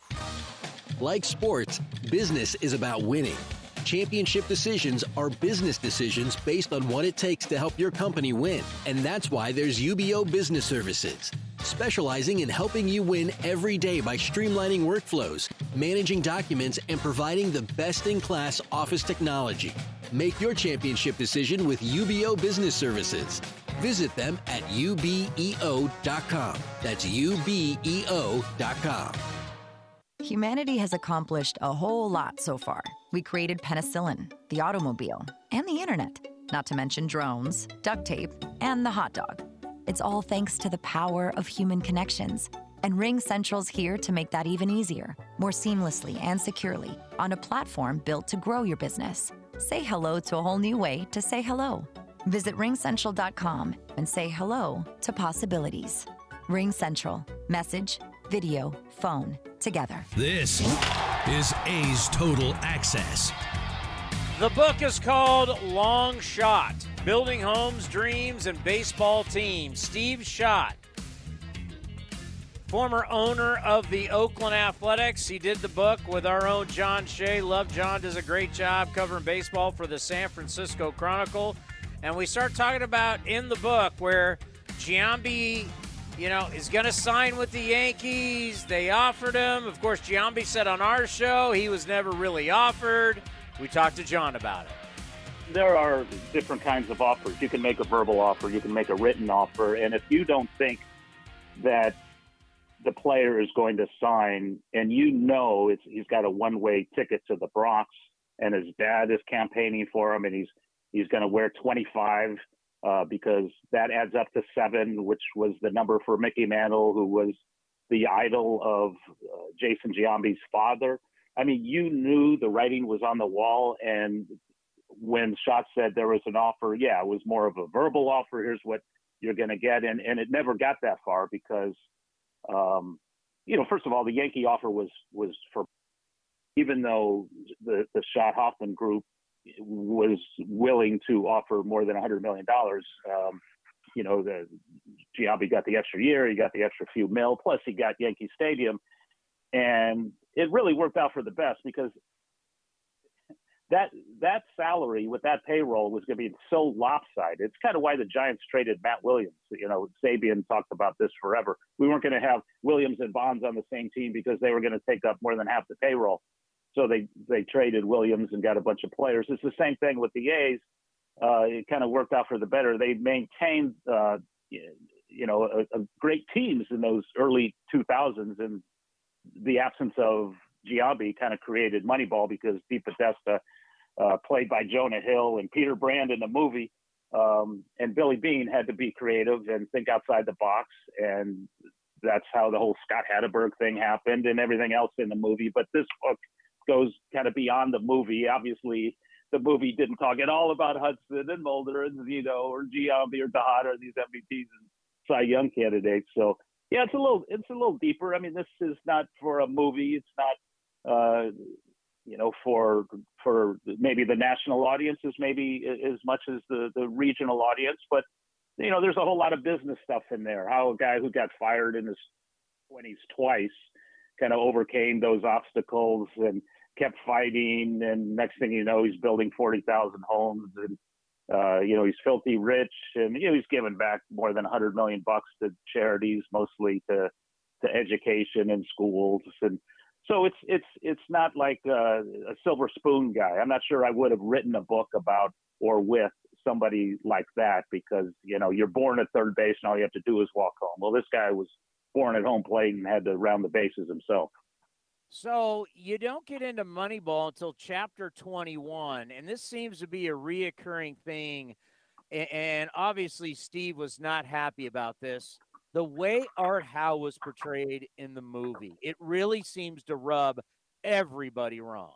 Like sports, business is about winning. Championship decisions are business decisions based on what it takes to help your company win. And that's why there's U B O Business Services, specializing in helping you win every day by streamlining workflows, managing documents, and providing the best-in-class office technology. Make your championship decision with U B O Business Services. Visit them at U B E O dot com. That's U B E O dot com. Humanity has accomplished a whole lot so far. We created penicillin, the automobile, and the internet, not to mention drones, duct tape, and the hot dog. It's all thanks to the power of human connections. And RingCentral's here to make that even easier, more seamlessly and securely, on a platform built to grow your business. Say hello to a whole new way to say hello. Visit ring central dot com and say hello to possibilities. RingCentral. Message, video, phone, together. This is A's Total Access. The book is called Long Shot, Building Homes, Dreams, and Baseball Teams. Steve Schott, former owner of the Oakland Athletics. He did the book with our own John Shea. Love John, does a great job covering baseball for the San Francisco Chronicle. And we start talking about in the book where Giambi, you know, is going to sign with the Yankees. They offered him. Of course, Giambi said on our show he was never really offered. We talked to John about it. There are different kinds of offers. You can make a verbal offer. You can make a written offer. And if you don't think that the player is going to sign and you know it's, he's got a one-way ticket to the Bronx and his dad is campaigning for him and he's he's going to wear twenty-five uh, because that adds up to seven, which was the number for Mickey Mantle, who was the idol of uh, Jason Giambi's father. I mean, you knew the writing was on the wall. And when Schott said there was an offer, yeah, it was more of a verbal offer. Here's what you're going to get. And, and it never got that far because, um, you know, first of all, the Yankee offer was, was for, even though the, the Schott Hoffman group was willing to offer more than a hundred million dollars. Um, you know, the Giambi got the extra year, he got the extra few mil, plus he got Yankee Stadium. And it really worked out for the best because that that salary with that payroll was going to be so lopsided. It's kind of why the Giants traded Matt Williams. You know, Sabian talked about this forever. We weren't going to have Williams and Bonds on the same team because they were going to take up more than half the payroll. So they, they traded Williams and got a bunch of players. It's the same thing with the A's. Uh, it kind of worked out for the better. They maintained, uh, you know, a, a great teams in those early two thousands, and the absence of Giambi kind of created Moneyball because Pete Podesta, uh, played by Jonah Hill and Peter Brand in the movie, um, and Billy Beane had to be creative and think outside the box. And that's how the whole Scott Hatteberg thing happened and everything else in the movie. But this book goes kind of beyond the movie. Obviously, the movie didn't talk at all about Hudson and Mulder and Zito or Giambi or Tejada, these M V Ps and Cy Young candidates. So yeah, it's a little, it's a little deeper. I mean, this is not for a movie. It's not, uh, you know, for for maybe the national audiences, maybe as much as the the regional audience. But you know, there's a whole lot of business stuff in there. How a guy who got fired in his twenties twice kind of overcame those obstacles and kept fighting, and next thing you know, he's building forty thousand homes, and uh, you know, he's filthy rich, and you know, he's giving back more than a hundred million bucks to charities, mostly to to education and schools, and so it's it's it's not like a, a silver spoon guy. I'm not sure I would have written a book about or with somebody like that, because you know, you're born at third base and all you have to do is walk home. Well, this guy was born at home plate and had to round the bases himself. So you don't get into Moneyball until chapter twenty-one, and this seems to be a reoccurring thing. And obviously Steve was not happy about this. The way Art Howe was portrayed in the movie, it really seems to rub everybody wrong.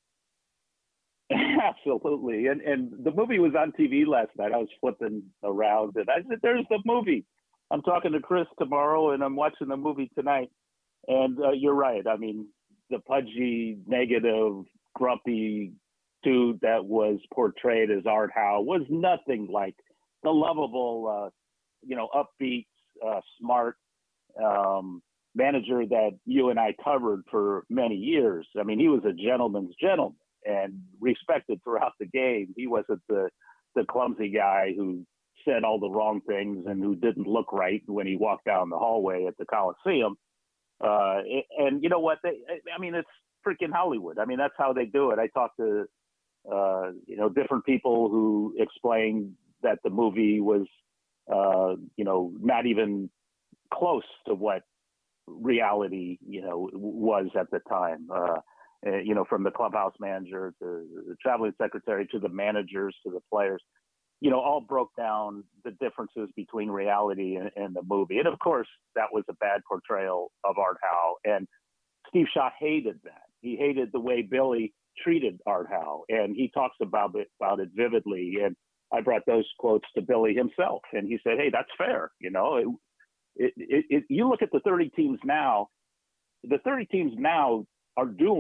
Absolutely. And and the movie was on T V last night. I was flipping around and I said, there's the movie. I'm talking to Chris tomorrow and I'm watching the movie tonight. And uh, you're right. I mean, the pudgy, negative, grumpy dude that was portrayed as Art Howe was nothing like the lovable, uh, you know, upbeat, uh, smart um, manager that you and I covered for many years. I mean, he was a gentleman's gentleman and respected throughout the game. He wasn't the, the clumsy guy who said all the wrong things and who didn't look right when he walked down the hallway at the Coliseum. Uh, and you know what? They, I mean, it's freaking Hollywood. I mean, that's how they do it. I talked to, uh, you know, different people who explained that the movie was, uh, you know, not even close to what reality, you know, was at the time. Uh, you know, from the clubhouse manager to the traveling secretary to the managers to the players, you know, all broke down the differences between reality and, and the movie. And of course, that was a bad portrayal of Art Howe. And Steve Schott hated that. He hated the way Billy treated Art Howe. And he talks about it, about it vividly. And I brought those quotes to Billy himself. And he said, hey, that's fair. You know, it, it, it, it, you look at the thirty teams now, the thirty teams now are doing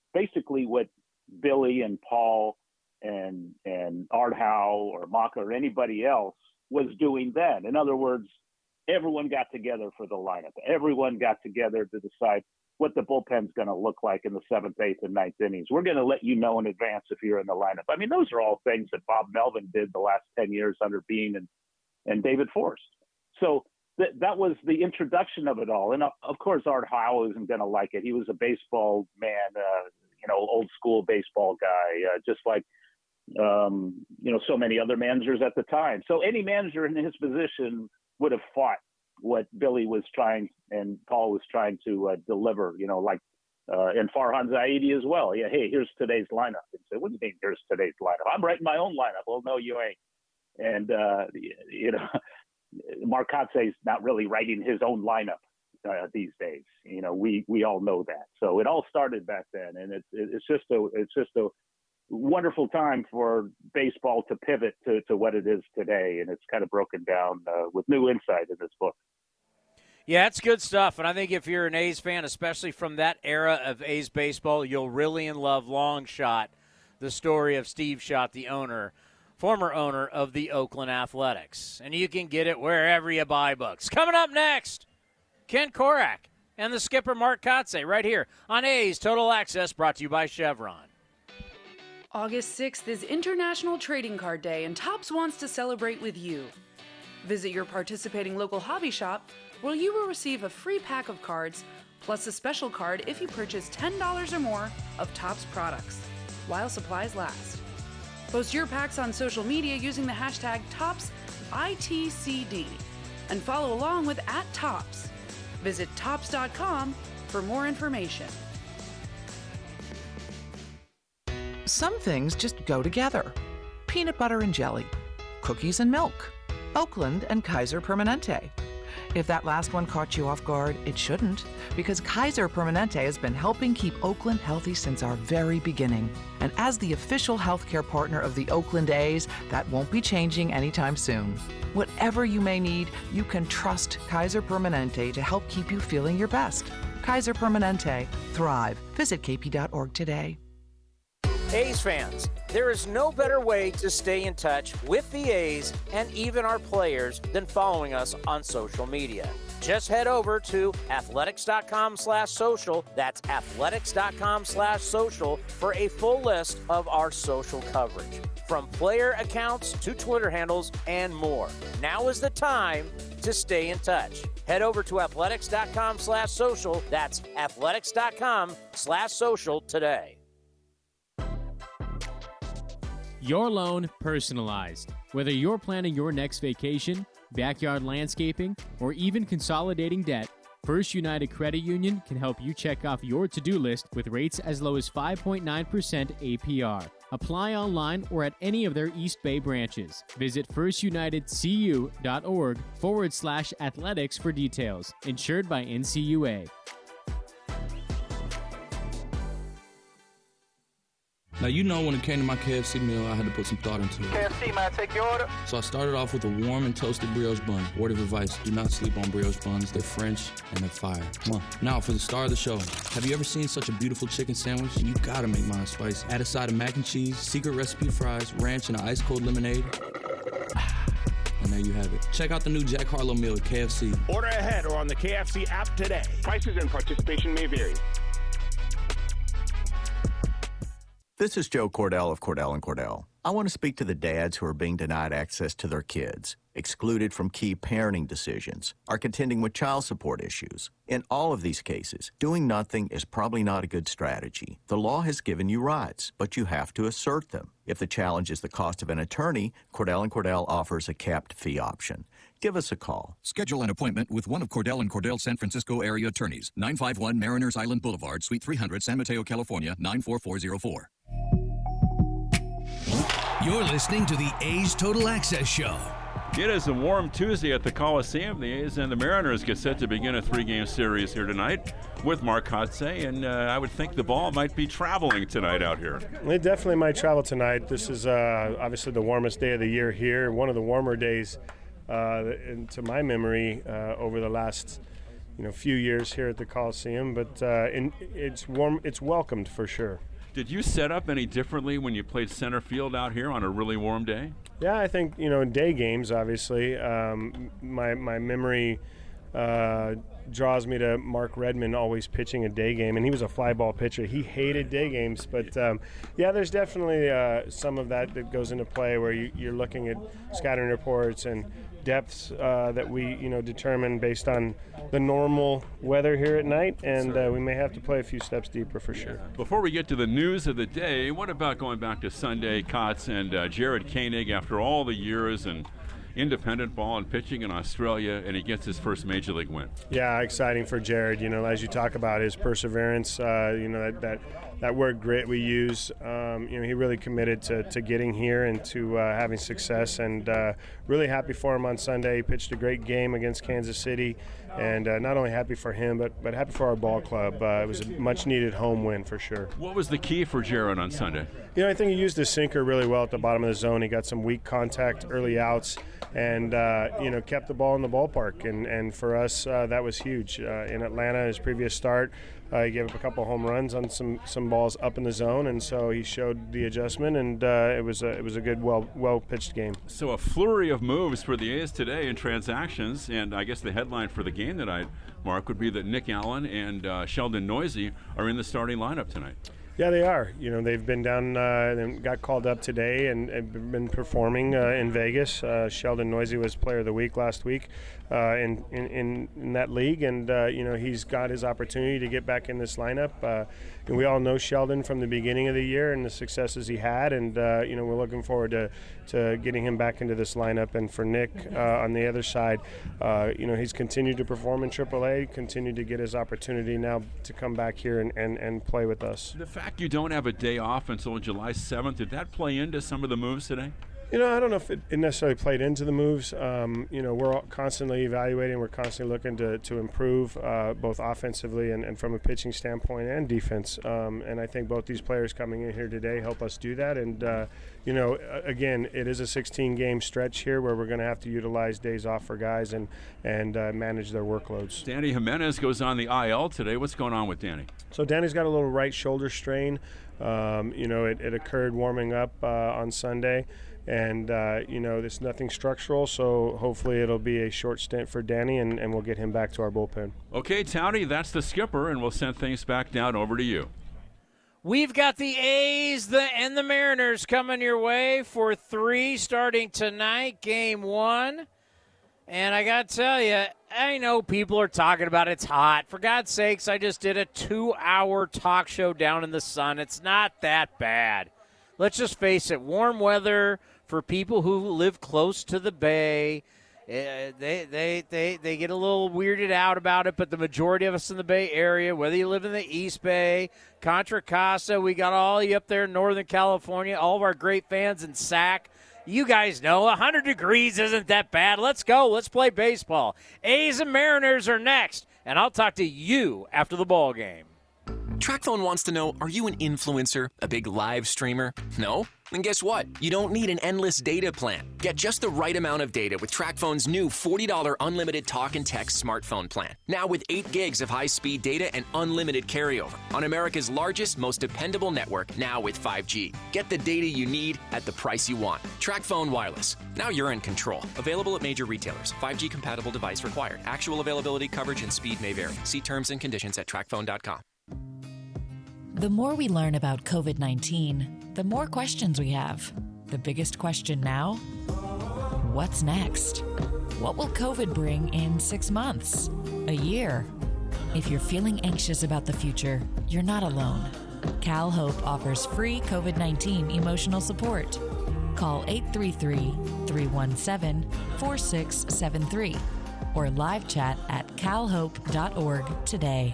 basically what Billy and Paul and and Art Howe or Maka or anybody else was doing then. In other words, everyone got together for the lineup. Everyone got together to decide what the bullpen's going to look like in the seventh, eighth, and ninth innings. We're going to let you know in advance if you're in the lineup. I mean, those are all things that Bob Melvin did the last ten years under Bean and, and David Forst. So th- that was the introduction of it all. And uh, of course, Art Howe isn't going to like it. He was a baseball man, uh, you know, old school baseball guy, uh, just like, um, you know, so many other managers at the time. So any manager in his position would have fought what Billy was trying and Paul was trying to uh, deliver, you know, like, uh, and Farhan Zaidi as well. Yeah, hey, here's today's lineup. And say, what do you mean here's today's lineup? I'm writing my own lineup. Well, no, you ain't. And, uh, you know, Mark Kotsay's not really writing his own lineup uh, these days. You know, we we all know that. So it all started back then, and it's it's just a it's just a wonderful time for baseball to pivot to, to what it is today, and it's kind of broken down uh, with new insight in this book. Yeah, it's good stuff, and I think if you're an A's fan, especially from that era of A's baseball, you'll really in love Long Shot, the story of Steve Schott, the owner, former owner of the Oakland Athletics. And you can get it wherever you buy books. Coming up next, Ken Korach and the skipper Mark Kotsay right here on A's Total Access, brought to you by Chevron. August sixth is International Trading Card Day, and Topps wants to celebrate with you. Visit your participating local hobby shop, where you will receive a free pack of cards, plus a special card if you purchase ten dollars or more of Topps products, while supplies last. Post your packs on social media using the hashtag Topps I T C D, and follow along with at Topps. Visit Topps dot com for more information. Some things just go together. Peanut butter and jelly, cookies and milk, Oakland and Kaiser Permanente. If that last one caught you off guard, it shouldn't, because Kaiser Permanente has been helping keep Oakland healthy since our very beginning. And as the official healthcare partner of the Oakland A's, that won't be changing anytime soon. Whatever you may need, you can trust Kaiser Permanente to help keep you feeling your best. Kaiser Permanente. Thrive. Visit K P dot org today. A's fans, there is no better way to stay in touch with the A's and even our players than following us on social media. Just head over to athletics.com slash social. That's athletics.com slash social for a full list of our social coverage, from player accounts to Twitter handles and more. Now is the time to stay in touch. Head over to athletics.com slash social. That's athletics.com slash social today. Your loan personalized. Whether you're planning your next vacation, backyard landscaping, or even consolidating debt, First United Credit Union can help you check off your to-do list with rates as low as five point nine percent A P R. Apply online or at any of their East Bay branches. Visit firstunitedcu.org forward slash athletics for details. Insured by N C U A. Now, you know when it came to my K F C meal, I had to put some thought into it. K F C, may I take your order? So I started off with a warm and toasted brioche bun. Word of advice, do not sleep on brioche buns. They're French and they're fire. Mwah. Now for the star of the show. Have you ever seen such a beautiful chicken sandwich? You gotta make mine spicy. Add a side of mac and cheese, secret recipe fries, ranch, and an ice cold lemonade. And there you have it. Check out the new Jack Harlow meal at K F C. Order ahead or on the K F C app today. Prices and participation may vary. This is Joe Cordell of Cordell and Cordell. I want to speak to the dads who are being denied access to their kids, excluded from key parenting decisions, are contending with child support issues. In all of these cases, doing nothing is probably not a good strategy. The law has given you rights, but you have to assert them. If the challenge is the cost of an attorney, Cordell and Cordell offers a capped fee option. Give us a call. Schedule an appointment with one of Cordell and Cordell San Francisco area attorneys. nine five one Mariners Island Boulevard, Suite three hundred, San Mateo, California, nine four four zero four. You're listening to the A's Total Access Show. It is a warm Tuesday at the Coliseum. The A's and the Mariners get set to begin a three-game series here tonight with Mark Kotsay, and uh, I would think the ball might be traveling tonight out here. It definitely might travel tonight. This is uh, obviously the warmest day of the year here, one of the warmer days uh, in, to my memory uh, over the last you know, few years here at the Coliseum, but uh, in, it's warm. It's welcomed for sure. Did you set up any differently when you played center field out here on a really warm day? Yeah, I think, you know, in day games, obviously, um, my my memory uh, draws me to Mark Redmond always pitching a day game, and he was a fly ball pitcher. He hated day games, but um, yeah, there's definitely uh, some of that that goes into play where you, you're looking at scattering reports and depths uh, that we, you know, determine based on the normal weather here at night, and uh, we may have to play a few steps deeper for sure. Before we get to the news of the day, what about going back to Sunday, Kotz and uh, Jared Koenig after all the years and independent ball and pitching in Australia, and he gets his first major league win? Yeah, exciting for Jared. You know, as you talk about his perseverance, uh, you know, that, that that word grit we use, um, you know, he really committed to, to getting here and to uh, having success, and uh, really happy for him on Sunday. He pitched a great game against Kansas City, and uh, not only happy for him, but, but happy for our ball club. Uh, it was a much-needed home win for sure. What was the key for Jared on Sunday? You know, I think he used his sinker really well at the bottom of the zone. He got some weak contact, early outs, and, uh, you know, kept the ball in the ballpark. And, and for us, uh, that was huge. Uh, in Atlanta, his previous start, uh, he gave up a couple home runs on some, some balls up in the zone, and so he showed the adjustment, and uh, it was a, it was a good, well, well-pitched game. So a flurry of moves for the A's today in transactions, and I guess the headline for the game tonight, Mark, would be that Nick Allen and uh, Sheldon Neuse are in the starting lineup tonight. Yeah, they are. You know, they've been down uh, and got called up today and, and been performing uh, in Vegas. Uh, Sheldon Neuse was Player of the Week last week uh, in, in in that league, and uh, you know, he's got his opportunity to get back in this lineup. Uh, and we all know Sheldon from the beginning of the year and the successes he had, and uh, you know, we're looking forward to to getting him back into this lineup. And for Nick uh, on the other side, uh, you know, he's continued to perform in triple A, continued to get his opportunity now to come back here and, and, and play with us. The fact you don't have a day off until July seventh, did that play into some of the moves today? You know, I don't know if it necessarily played into the moves. Um, you know, we're constantly evaluating. We're constantly looking to, to improve uh, both offensively and, and from a pitching standpoint and defense. Um, and I think both these players coming in here today help us do that. And, uh, you know, again, it is a sixteen-game stretch here where we're going to have to utilize days off for guys and, and uh, manage their workloads. Danny Jimenez goes on the I L today. What's going on with Danny? So Danny's got a little right shoulder strain. Um, you know, it, it occurred warming up uh, on Sunday. And, uh, you know, there's nothing structural, so hopefully it'll be a short stint for Danny, and, and we'll get him back to our bullpen. Okay, Townie, that's the skipper, and we'll send things back down over to you. We've got the A's the, and the Mariners coming your way for three starting tonight, game one. And I got to tell you, I know people are talking about it's hot. For God's sakes, I just did a two-hour talk show down in the sun. It's not that bad. Let's just face it, warm weather for people who live close to the bay, uh, they, they, they, they get a little weirded out about it, but the majority of us in the Bay Area, whether you live in the East Bay, Contra Costa, we got all you up there in Northern California, all of our great fans in Sac. You guys know one hundred degrees isn't that bad. Let's go. Let's play baseball. A's and Mariners are next, and I'll talk to you after the ball game. TracFone wants to know, are you an influencer, a big live streamer? No? Then guess what? You don't need an endless data plan. Get just the right amount of data with TracFone's new forty dollars unlimited talk and text smartphone plan. Now with eight gigs of high-speed data and unlimited carryover on America's largest, most dependable network, now with five G. Get the data you need at the price you want. TracFone Wireless. Now you're in control. Available at major retailers. five G compatible device required. Actual availability, coverage, and speed may vary. See terms and conditions at track phone dot com. The more we learn about COVID nineteen, the more questions we have. The biggest question now? What's next? What will COVID bring in six months? A year? If you're feeling anxious about the future, you're not alone. Cal Hope offers free COVID nineteen emotional support. Call eight three three, three one seven, four six seven three or live chat at cal hope dot org today.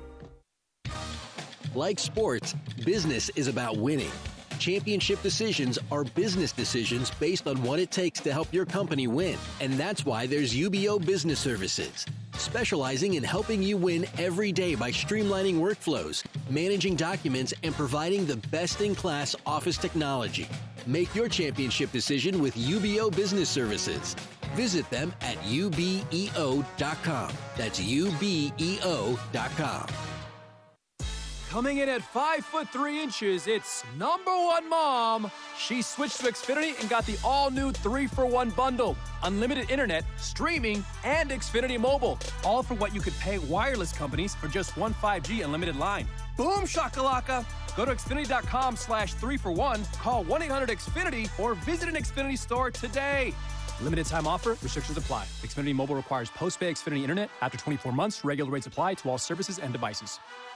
Like sports, business is about winning. Championship decisions are business decisions based on what it takes to help your company win. And that's why there's U B O Business Services, specializing in helping you win every day by streamlining workflows, managing documents, and providing the best-in-class office technology. Make your championship decision with U B O Business Services. Visit them at U B E O dot com. That's U B E O dot com. Coming in at five foot three inches, it's number one mom. She switched to Xfinity and got the all-new three for one bundle. Unlimited internet, streaming, and Xfinity Mobile. All for what you could pay wireless companies for just one five G unlimited line. Boom shakalaka! Go to Xfinity.com slash three for one, call one eight hundred X Finity, or visit an Xfinity store today. Limited time offer, restrictions apply. Xfinity Mobile requires post-pay Xfinity internet. After twenty-four months, regular rates apply to all services and devices.